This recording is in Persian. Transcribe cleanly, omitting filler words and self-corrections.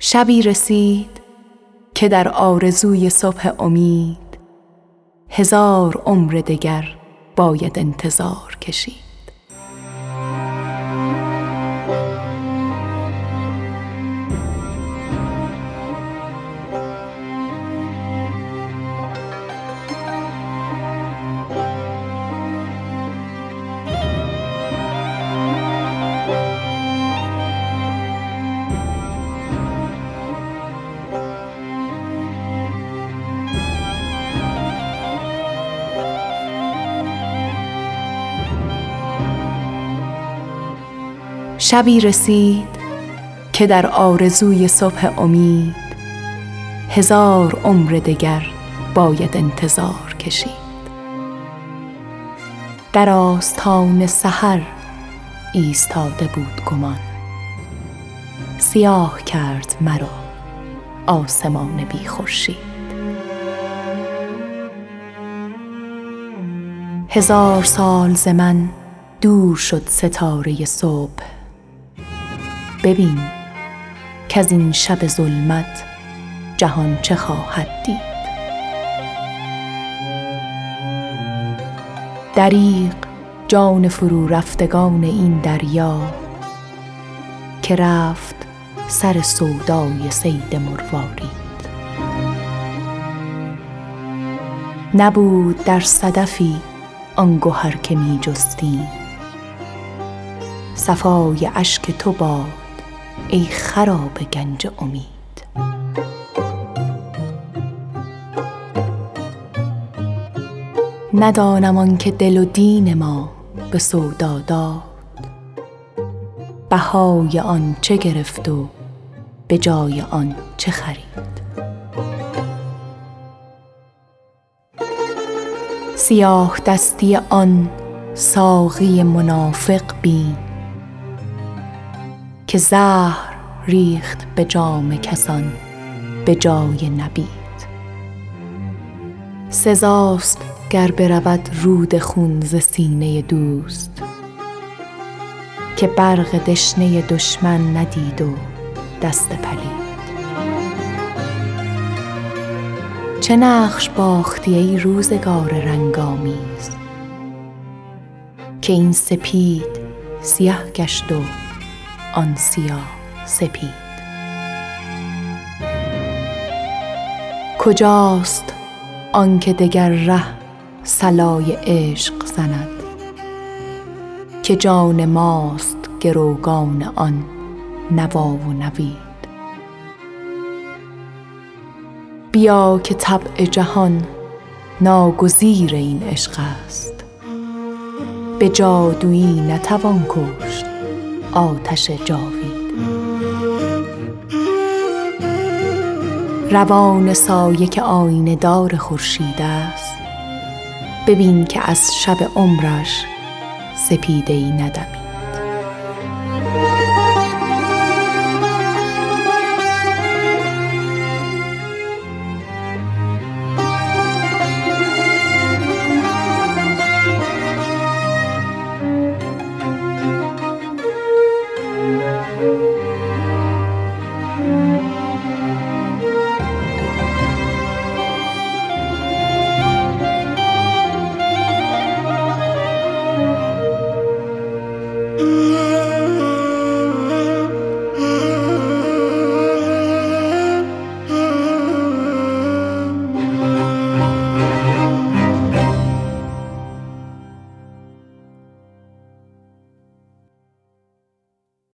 شبی رسید که در آرزوی صبح امید 1000 عمر دگر باید انتظار کشید. شبی رسید که در آرزوی صبح امید 1000 عمر دگر باید انتظار کشید. در آستان سحر ایستاده بود گمان، سیاه کرد مرا آسمان بی خورشید. 1000 سال ز من دور شد ستاره صبح، ببین کز این شب ظلمت جهان چه خواهد دید. دریغ جان فرو رفتگان این دریا که رفت سر سودای صید مروارید. نبود در صدفی آن گهر که می جستیم، صفای اشک تو باد ای خراب گنج امید. ندانم آن که دل و دین ما به سودا داد، بهای آن چه گرفت و به جای آن چه خرید. سیاه دستی آن ساقی منافق بین که زهر ریخت به جام کسان به جای نبید. سزاست گر برود رود خون ز سینه دوست که برق دشنه دشمن ندید و دست پلید. چه نقش باختی ای روزگار رنگامیز که این سپید سیاه گشت و آن سیاه سپید. کجاست آن که دگر ره صلای عشق زند که جان ماست گروگان آن نوا و نوید. بیا که طبع جهان ناگزیر این عشق است، به جادویی نتوان کشت آتش جاوید. روان سایه که آینه دار خورشید است، ببین که از شب عمرش سپیده‌ای ندمید.